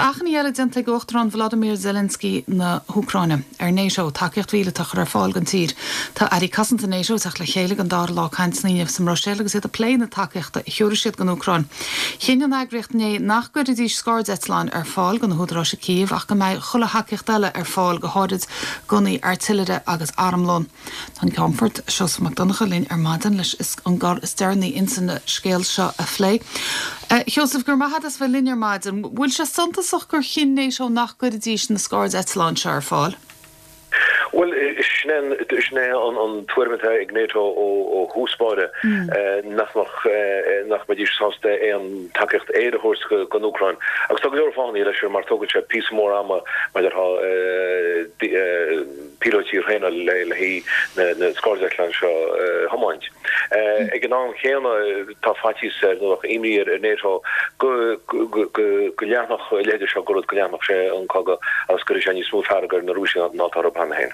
Achan iele dente gochtran Vladimir Zelensky na Úcraine NATO takeocht víle tachar fáil an tír. Tá arí casanta NATO ach le chéile an dar lá caintsníomh sam Rossell agus a pléine takeochta thuúrisiad gan Úcrain. Chéan an agricht né nach go dí scád Etlan fáil gan húdrá se Kiev ach go méid chola haceochtile fáil go háid gunaí artilleide agus armlón. Tá comfort seos McDonagh lín madan leis is an gar stearnaí insanna scéal seo a phlé. Joseph gur maithad as bheith línear maidin, bhfuil se santasach gur chin NATO nach go dtí na scád Etlan se fáil? Well, sne an tuairmete ag NATO ó húspáide nach medí sásta an takecht éidehors gan Úcrain. Agus tá leor fáinní leis mar tógad se písmór ama meidir pilotí réna le hí na Scáirdeachlan seo hamáint. Ag an an chéanna tá fatí noch imíir NATO go leannach léidir seo go leannach sé an caga as gur sé ní smútharagar na Rússia nátá ban héin.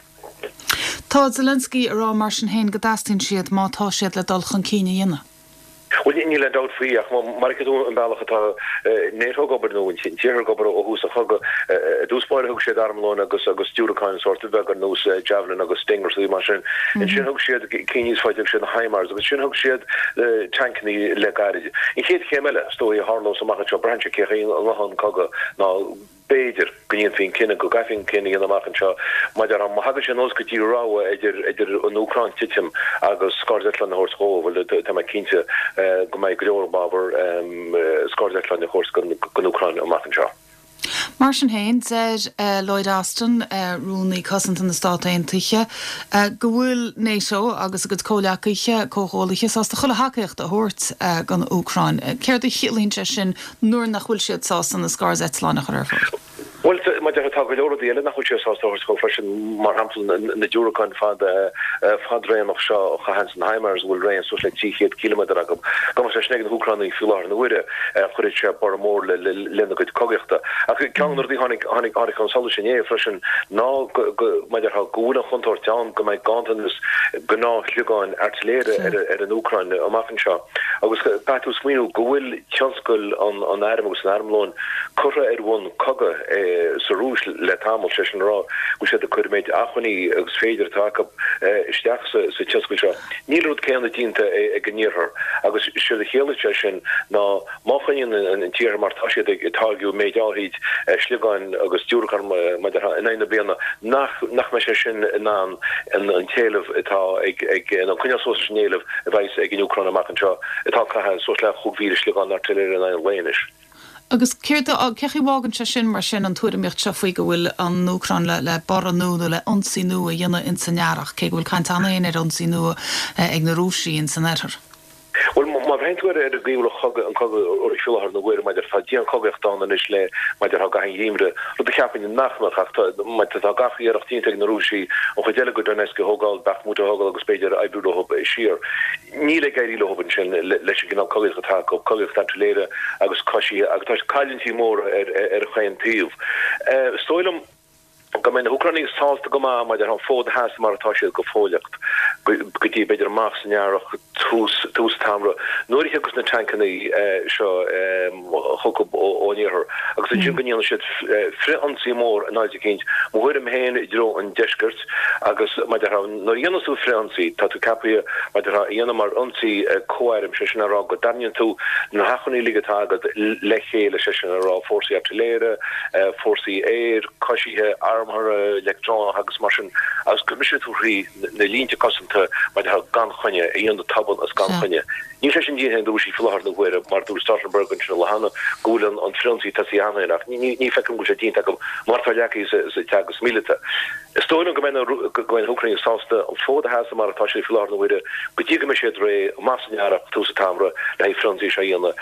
Tá Zelensky ará mar sin héin godastin siad mátá siad le dulchan cíine dhéine. Well, in le dat fiach mar do an bellachta NATO gober no in tier gober o hús a chog dúspáir hug sé armlón agus stúraáin sort vegan nos javelin agus stingers í mar sin in sin hug siad cíníos fáidir sin Heimars agus sin hug siad tankní le gaide. In chéad chéile stoi Harlos amach branche chéí an coga ná beidir gníon fin cinenne go gafin cinenne an amachchan seo maidir an maithaga sin nos go tíráha idir an Úcrain titim agus Scáirdeachlan na hórschó bhfuil tá cínte go méid goorbaber Scáirdeachlan na hors gan Úcrain amachchan seo. Mar sin héin Lloyd Austin rúnaí cosanta na Stáit Aontaithe go bhfuil NATO agus go cóleachaiche cóholaige sásta chola haceocht a thuirt gan Úcrain. Céir do chiallaíonn sin nuair nach bhfuil siad sásta na scáir Etlan nach ar fáil. Well, ma der tag leor die nach goed go fashion mar hampel na Eurocan fad rein noch seo Hansen Heimars will rein so 10 kilometer agam. Kom se snegen Úcrain í filar na wide chuid se bar mór le go cogechtta. A kan die hannig an solution fashion ná ma der ha gona chuntor town go mei gantan is gná lugáin artilleide an Úcrain amachchan seo. Agus Patus Minu gohfuil chanskul an armus an armlón chora won coga Sarús le tamil se rá go sé a chuméid achaní agus féidir take isteach sa tiascail seo. Nílút céanna dínta ag gníorthar agus se a chéile sin ná máchain an tíar mar táisiad ag tágiú méideáhíd sligáin agus stúrachar in aine bliana nach me sé sin ná an téileh atá ag an cuineasó snéileh a bheits ag an Úcrain amachchan seo atá caithe so le chuhvíle sligáin artilleir in aine léinis. Agus céirta cechihágan se sin mar sin an tuairimíocht se faoi go bhfuil an Úcrain le bar nó le ionsaí nua a dhéanana in sannearach cé bhfuil caiint anna ar ionsaí nua ag na Rúsí in san éitir. Well, ma bhaintúir ar a gíúla chogad an cogad or fiúlthar na bhuiir maidir tá díon cogachtán an is le maidir ha gahin dhíimre ru a cheapin nachmach maidir tá gachaí ar 18 na Rúsí ó chu déile go Donetsk hogáil Bakhmut hogáil agus beidir aibbrú hop sír. Ní le gaiirí lohan sin leis gin an cogacht atá cogacht antuléire agus cosí agus tá cailintí mór ar chain tíomh. Stoilm go men Úcrainnig sásta go má maidir an fód has mar atá siad go fóliacht gotí beidir amach san jarach tús tamra nuair agus na tankannaí seo chugab óníorthar agus a djúganíanana siad fri ansí mór an áide cinint mhuiir am héin dro an deisgurt agus maidir nuair dhéanasú fri ansí tá tú capia maidir dhéanam mar ansí cóirim se sin ará go daíonn tú na hachaní ligatá agad le chéile se sin ará fórsaí artilleire fórsaí éir cosíthe armhar electrón agus mar sin as gomise tú rí na línte cosanta maidir ha gan chonne íon de tabban as gan chonne. Ní sé sin díhéin dúsí filar na bhuiire mar dú Startenberg sin lehanana gúlan an frionsí tasíanana nach ní fecum go sé dín take martaleachí sa tegus mílite. Stoin go goin Úcrain sásta an fód has mar atá sé filar na bhuiire go dtí me sé ré masnearach tú sa tamra le frionsí sé dhéanana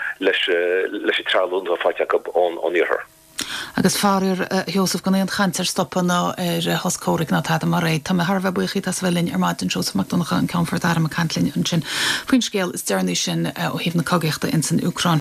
leis trálún a fáteach an íorthar. Agus fáir Joseph gan éon chaintear stoppa ná ar hoscóric ná tá mar réid tá Harbheith buchaí as bhfuilinn ar maidin Joseph McDonagh an comfort ar a cantlinn an sin. Fuoin scéal is dearnaí sin ó híomh na cogaachta in san Úcrain.